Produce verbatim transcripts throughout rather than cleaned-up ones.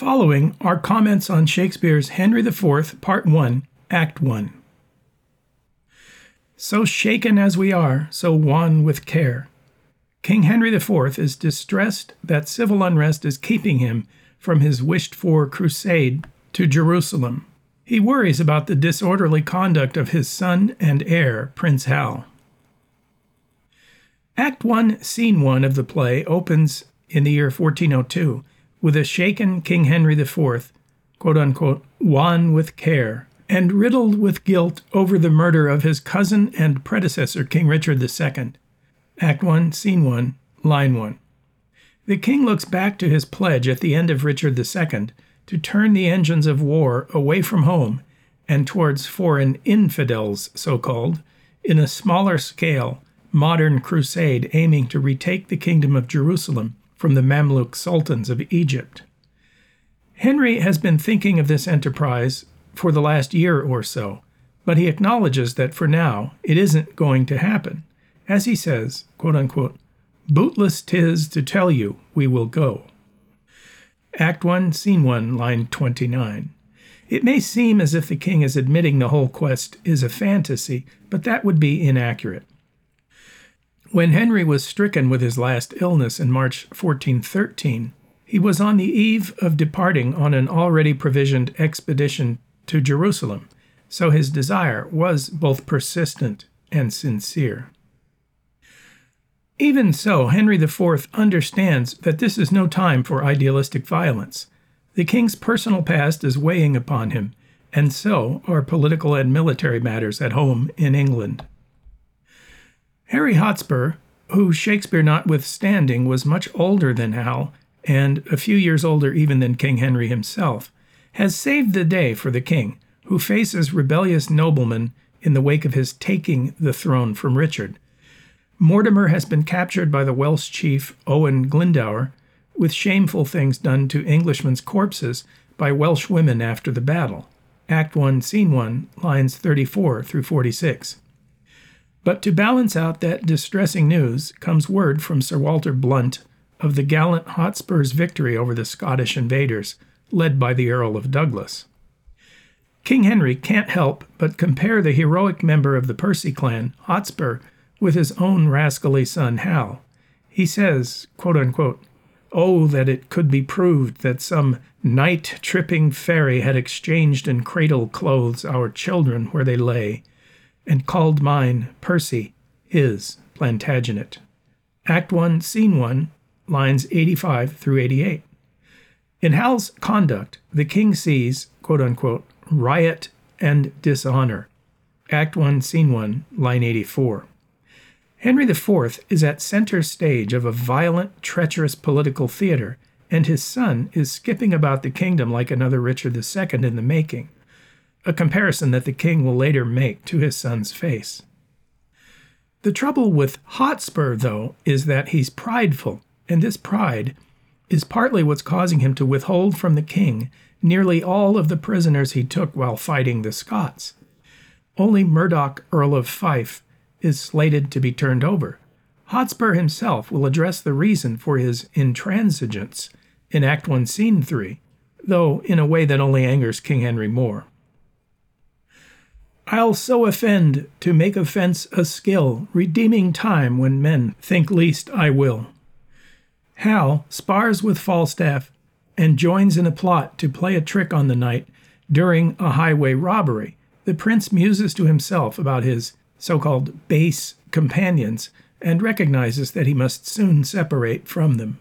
Following are comments on Shakespeare's Henry the Fourth, Part one, Act one. So shaken as we are, so wan with care, King Henry the Fourth is distressed that civil unrest is keeping him from his wished-for crusade to Jerusalem. He worries about the disorderly conduct of his son and heir, Prince Hal. Act one, Scene one of the play opens in the year fourteen oh two with a shaken King Henry the Fourth, quote-unquote, wan with care, and riddled with guilt over the murder of his cousin and predecessor, King Richard the Second. Act one, Scene one, Line one. The king looks back to his pledge at the end of Richard the Second to turn the engines of war away from home and towards foreign infidels, so-called, in a smaller scale, modern crusade aiming to retake the kingdom of Jerusalem from the Mamluk sultans of Egypt. Henry has been thinking of this enterprise for the last year or so, but he acknowledges that for now it isn't going to happen. As he says, quote-unquote, bootless 'tis to tell you we will go. Act one, Scene one, line twenty-nine. It may seem as if the king is admitting the whole quest is a fantasy, but that would be inaccurate. When Henry was stricken with his last illness in March fourteen thirteen, he was on the eve of departing on an already provisioned expedition to Jerusalem, so his desire was both persistent and sincere. Even so, Henry the Fourth understands that this is no time for idealistic violence. The king's personal past is weighing upon him, and so are political and military matters at home in England. Harry Hotspur, who Shakespeare notwithstanding was much older than Hal, and a few years older even than King Henry himself, has saved the day for the king, who faces rebellious noblemen in the wake of his taking the throne from Richard. Mortimer has been captured by the Welsh chief Owen Glendower, with shameful things done to Englishmen's corpses by Welsh women after the battle. Act one, Scene one, lines thirty-four through forty-six. But to balance out that distressing news comes word from Sir Walter Blunt of the gallant Hotspur's victory over the Scottish invaders, led by the Earl of Douglas. King Henry can't help but compare the heroic member of the Percy clan, Hotspur, with his own rascally son Hal. He says, quote-unquote, oh, that it could be proved that some night-tripping fairy had exchanged in cradle clothes our children where they lay, and called mine, Percy, his, Plantagenet. Act one, Scene one, lines eighty-five through eighty-eight. In Hal's conduct, the king sees, quote-unquote, riot and dishonor. Act one, Scene one, line eighty-four. Henry the Fourth is at center stage of a violent, treacherous political theater, and his son is skipping about the kingdom like another Richard the Second in the making, a comparison that the king will later make to his son's face. The trouble with Hotspur, though, is that he's prideful, and this pride is partly what's causing him to withhold from the king nearly all of the prisoners he took while fighting the Scots. Only Murdoch, Earl of Fife, is slated to be turned over. Hotspur himself will address the reason for his intransigence in Act one, Scene three, though in a way that only angers King Henry more. I'll so offend to make offense a skill, redeeming time when men think least I will. Hal spars with Falstaff and joins in a plot to play a trick on the knight during a highway robbery. The prince muses to himself about his so-called base companions and recognizes that he must soon separate from them.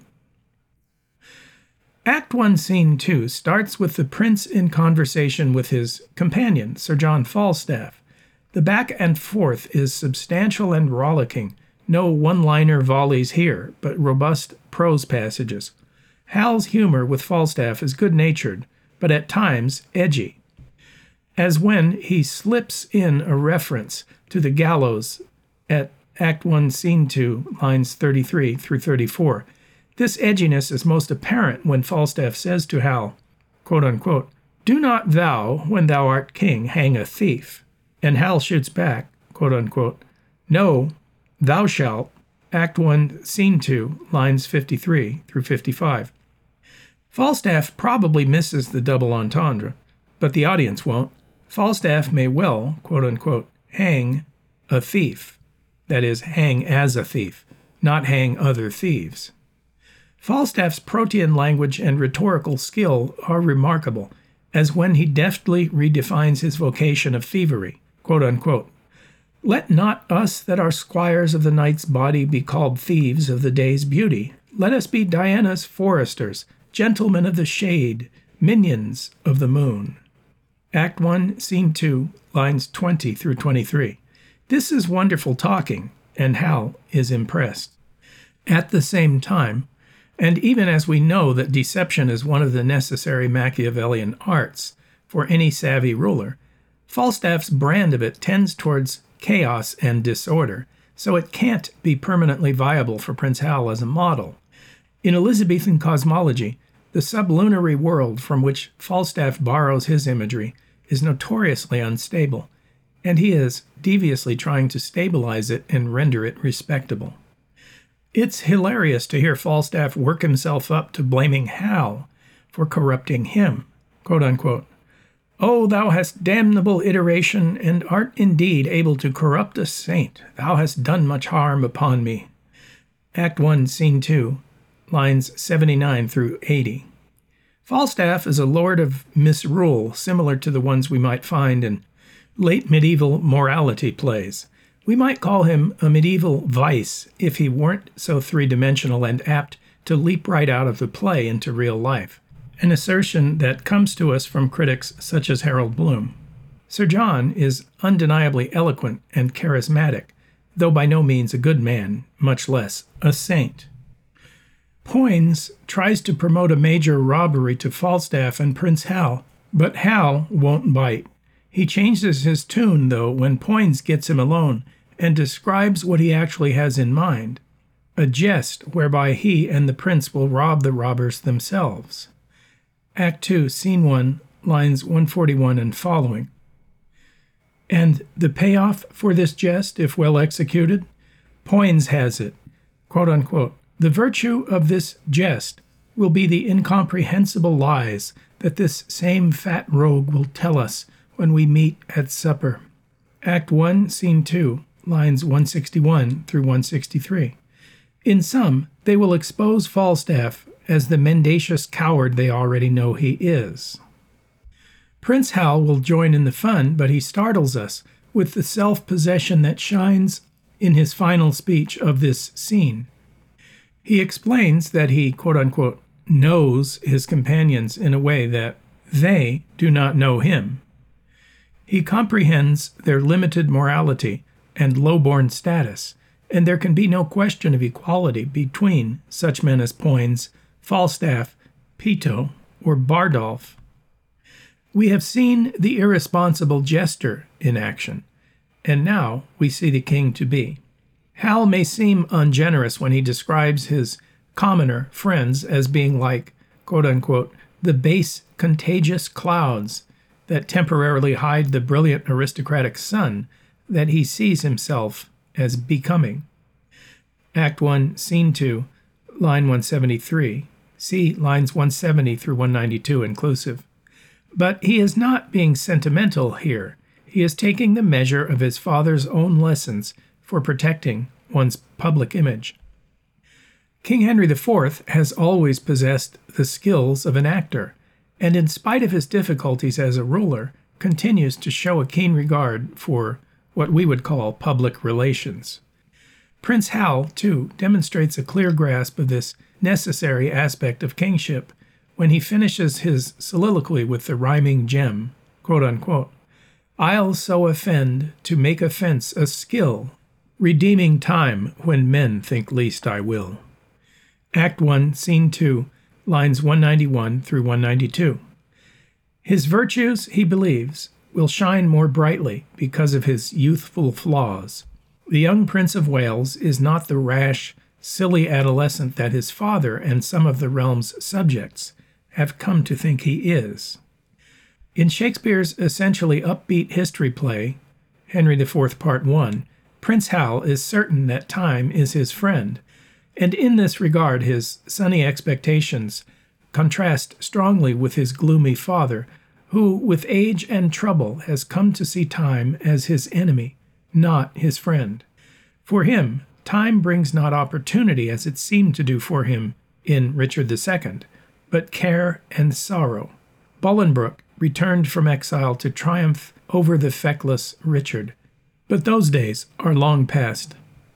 Act one, Scene two starts with the prince in conversation with his companion, Sir John Falstaff. The back and forth is substantial and rollicking. No one-liner volleys here, but robust prose passages. Hal's humor with Falstaff is good-natured, but at times edgy, as when he slips in a reference to the gallows at Act one, Scene two, lines thirty-three through thirty-four. This edginess is most apparent when Falstaff says to Hal, quote-unquote, do not thou, when thou art king, hang a thief. And Hal shoots back, quote-unquote, no, thou shalt, Act one, Scene two, lines fifty-three through fifty-five. Falstaff probably misses the double entendre, but the audience won't. Falstaff may well, quote-unquote, hang a thief. That is, hang as a thief, not hang other thieves. Falstaff's protean language and rhetorical skill are remarkable, as when he deftly redefines his vocation of thievery, quote-unquote, let not us that are squires of the night's body be called thieves of the day's beauty. Let us be Diana's foresters, gentlemen of the shade, minions of the moon. Act one, Scene two, lines twenty through twenty-three. This is wonderful talking, and Hal is impressed. At the same time, and even as we know that deception is one of the necessary Machiavellian arts for any savvy ruler, Falstaff's brand of it tends towards chaos and disorder, so it can't be permanently viable for Prince Hal as a model. In Elizabethan cosmology, the sublunary world from which Falstaff borrows his imagery is notoriously unstable, and he is deviously trying to stabilize it and render it respectable. It's hilarious to hear Falstaff work himself up to blaming Hal for corrupting him, quote-unquote. Oh, thou hast damnable iteration, and art indeed able to corrupt a saint. Thou hast done much harm upon me. Act one, Scene two, lines seventy-nine through eighty. Falstaff is a lord of misrule, similar to the ones we might find in late medieval morality plays. We might call him a medieval vice if he weren't so three-dimensional and apt to leap right out of the play into real life, an assertion that comes to us from critics such as Harold Bloom. Sir John is undeniably eloquent and charismatic, though by no means a good man, much less a saint. Poins tries to promote a major robbery to Falstaff and Prince Hal, but Hal won't bite. He changes his tune, though, when Poins gets him alone and describes what he actually has in mind, a jest whereby he and the prince will rob the robbers themselves. Act two, Scene one, lines one forty-one and following. And the payoff for this jest, if well executed? Poins has it, quote-unquote, the virtue of this jest will be the incomprehensible lies that this same fat rogue will tell us when we meet at supper. Act one, Scene two, lines one sixty-one through one sixty-three. In sum, they will expose Falstaff as the mendacious coward they already know he is. Prince Hal will join in the fun, but he startles us with the self-possession that shines in his final speech of this scene. He explains that he, quote-unquote, knows his companions in a way that they do not know him. He comprehends their limited morality and low-born status, and there can be no question of equality between such men as Poins, Falstaff, Peto, or Bardolph. We have seen the irresponsible jester in action, and now we see the king to be. Hal may seem ungenerous when he describes his commoner friends as being like, quote-unquote, the base, contagious clouds that temporarily hide the brilliant aristocratic sun that he sees himself as becoming. Act one, Scene two, line one seventy-three. See lines one seventy through one ninety-two inclusive. But he is not being sentimental here. He is taking the measure of his father's own lessons for protecting one's public image. King Henry the Fourth has always possessed the skills of an actor, and in spite of his difficulties as a ruler, continues to show a keen regard for what we would call public relations. Prince Hal, too, demonstrates a clear grasp of this necessary aspect of kingship when he finishes his soliloquy with the rhyming gem, quote-unquote, I'll so offend to make offense a skill, redeeming time when men think least I will. Act one, Scene two, lines one ninety-one through one ninety-two. His virtues, he believes, will shine more brightly because of his youthful flaws. The young Prince of Wales is not the rash, silly adolescent that his father and some of the realm's subjects have come to think he is. In Shakespeare's essentially upbeat history play, Henry the Fourth Part one, Prince Hal is certain that time is his friend, and in this regard his sunny expectations contrast strongly with his gloomy father, who, with age and trouble, has come to see time as his enemy, not his friend. For him, time brings not opportunity as it seemed to do for him in Richard the Second, but care and sorrow. Bolingbroke returned from exile to triumph over the feckless Richard, but those days are long past.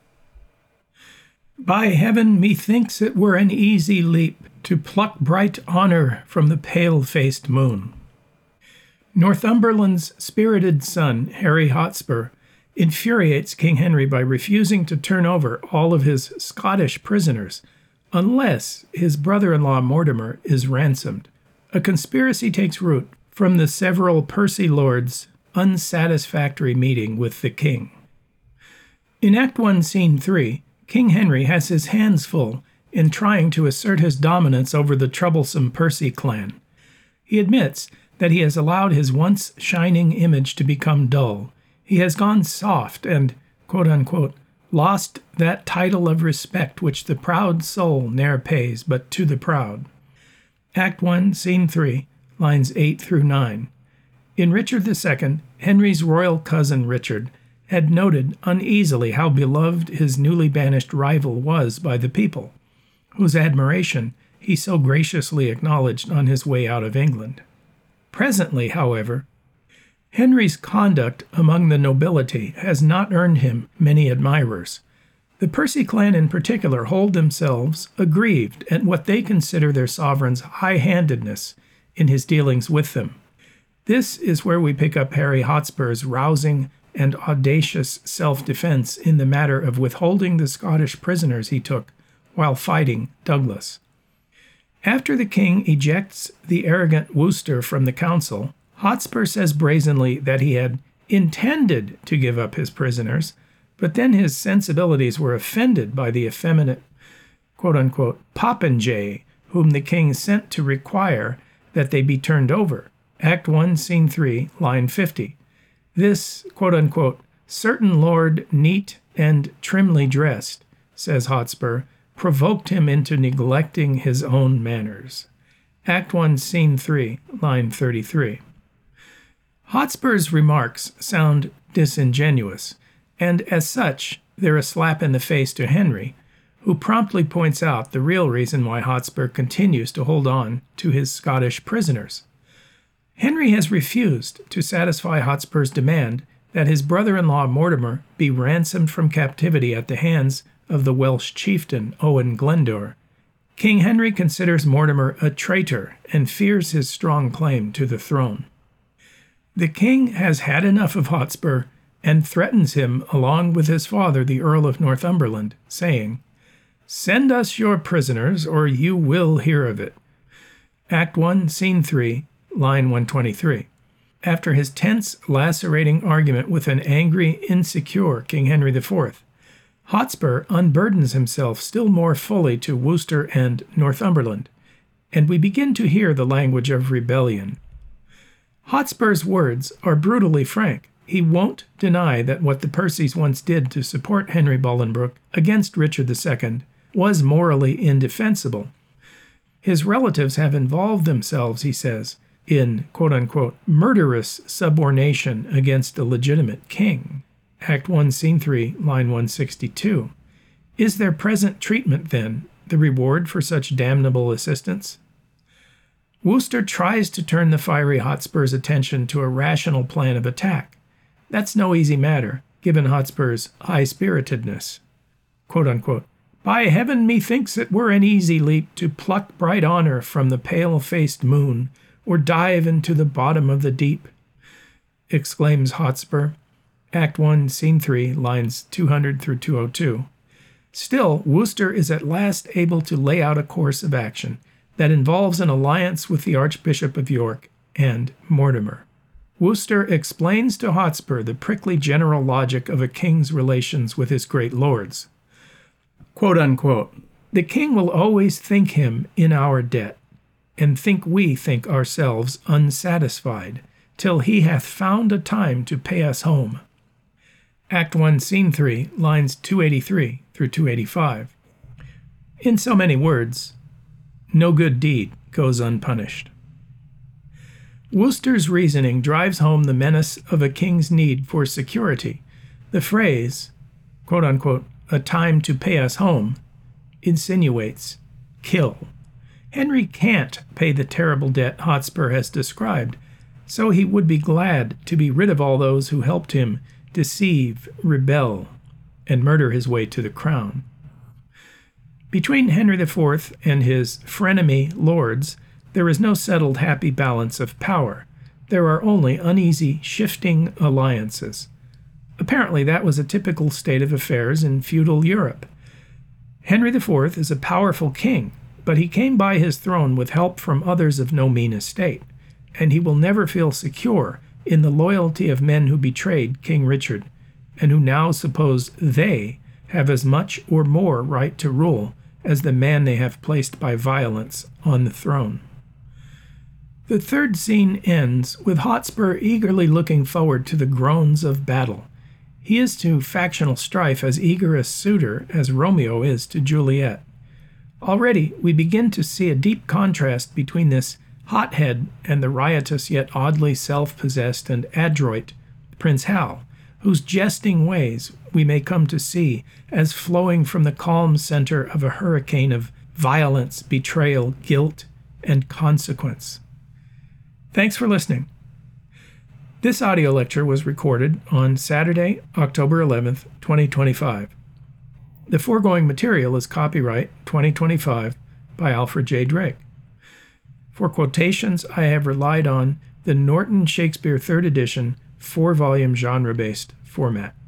By heaven, methinks it were an easy leap to pluck bright honour from the pale-faced moon. Northumberland's spirited son, Harry Hotspur, infuriates King Henry by refusing to turn over all of his Scottish prisoners unless his brother-in-law Mortimer is ransomed. A conspiracy takes root from the several Percy lords' unsatisfactory meeting with the king. In Act one, Scene three, King Henry has his hands full in trying to assert his dominance over the troublesome Percy clan. He admits that he has allowed his once shining image to become dull. He has gone soft and, quote-unquote, lost that title of respect which the proud soul ne'er pays but to the proud. Act one, Scene three, lines eight through nine. In Richard the Second, Henry's royal cousin Richard had noted uneasily how beloved his newly banished rival was by the people, whose admiration he so graciously acknowledged on his way out of England. Presently, however, Henry's conduct among the nobility has not earned him many admirers. The Percy clan in particular hold themselves aggrieved at what they consider their sovereign's high-handedness in his dealings with them. This is where we pick up Harry Hotspur's rousing and audacious self-defense in the matter of withholding the Scottish prisoners he took while fighting Douglas. After the king ejects the arrogant Worcester from the council, Hotspur says brazenly that he had intended to give up his prisoners, but then his sensibilities were offended by the effeminate, quote-unquote, popinjay, whom the king sent to require that they be turned over. Act one, Scene three, line fifty. This, quote-unquote, certain lord neat and trimly dressed, says Hotspur, provoked him into neglecting his own manners. Act one, Scene three, line thirty-three. Hotspur's remarks sound disingenuous, and as such, they're a slap in the face to Henry, who promptly points out the real reason why Hotspur continues to hold on to his Scottish prisoners. Henry has refused to satisfy Hotspur's demand that his brother-in-law Mortimer be ransomed from captivity at the hands of the Welsh chieftain Owen Glendour. King Henry considers Mortimer a traitor and fears his strong claim to the throne. The king has had enough of Hotspur and threatens him along with his father, the Earl of Northumberland, saying, "Send us your prisoners, or you will hear of it." Act one, Scene three, line one twenty-three. After his tense, lacerating argument with an angry, insecure King Henry the Fourth, Hotspur unburdens himself still more fully to Worcester and Northumberland, and we begin to hear the language of rebellion. Hotspur's words are brutally frank. He won't deny that what the Percys once did to support Henry Bolingbroke against Richard the Second was morally indefensible. His relatives have involved themselves, he says, in quote-unquote murderous subornation against a legitimate king. Act one, Scene three, line one sixty-two. Is their present treatment, then, the reward for such damnable assistance? Worcester tries to turn the fiery Hotspur's attention to a rational plan of attack. That's no easy matter, given Hotspur's high-spiritedness. Quote-unquote, "By heaven, methinks it were an easy leap to pluck bright honour from the pale-faced moon, or dive into the bottom of the deep," exclaims Hotspur. Act one, Scene three, lines two hundred through two oh two. Still, Worcester is at last able to lay out a course of action that involves an alliance with the Archbishop of York and Mortimer. Worcester explains to Hotspur the prickly general logic of a king's relations with his great lords. Quote unquote, "The king will always think him in our debt, and think we think ourselves unsatisfied, till he hath found a time to pay us home." Act one, Scene three, lines two eighty-three through two eighty-five. In so many words, no good deed goes unpunished. Worcester's reasoning drives home the menace of a king's need for security. The phrase, quote unquote, "a time to pay us home," insinuates kill. Henry can't pay the terrible debt Hotspur has described, so he would be glad to be rid of all those who helped him deceive, rebel, and murder his way to the crown. Between Henry the Fourth and his frenemy lords, there is no settled happy balance of power. There are only uneasy, shifting alliances. Apparently that was a typical state of affairs in feudal Europe. Henry the Fourth is a powerful king, but he came by his throne with help from others of no mean estate, and he will never feel secure in the loyalty of men who betrayed King Richard, and who now suppose they have as much or more right to rule as the man they have placed by violence on the throne. The third scene ends with Hotspur eagerly looking forward to the groans of battle. He is to factional strife as eager a suitor as Romeo is to Juliet. Already we begin to see a deep contrast between this hothead and the riotous yet oddly self-possessed and adroit Prince Hal, whose jesting ways we may come to see as flowing from the calm center of a hurricane of violence, betrayal, guilt, and consequence. Thanks for listening. This audio lecture was recorded on Saturday, October eleventh, twenty twenty-five. The foregoing material is copyright twenty twenty-five by Alfred J. Drake. For quotations, I have relied on the Norton Shakespeare third edition four-volume genre-based format.